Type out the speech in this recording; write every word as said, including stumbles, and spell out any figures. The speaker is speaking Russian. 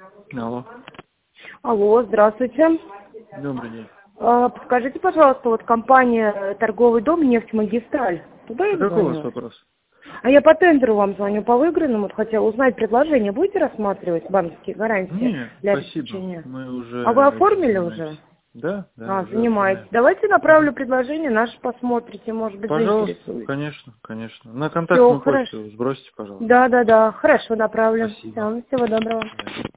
Алло. Алло, здравствуйте. Добрый день. А, Подскажите, пожалуйста, вот компания «Торговый дом «Нефтьмагистраль». Туда я А какой у вас звоню? вопрос? А я по тендеру вам звоню, по выигранному. Вот хотела узнать предложение. Будете рассматривать банковские гарантии Нет, для спасибо. обеспечения? Мы уже А вы этим оформили занимаемся. уже? Да, да, А, уже занимаетесь. оформляем. Давайте Мгм. направлю предложение, наше посмотрите, может быть, Пожалуйста, заинтересует. конечно, конечно. На Все, контактную хорошо. почту сбросьте, пожалуйста. Да, да, да, хорошо, направлю. Спасибо. Всё, всего доброго. До свидания.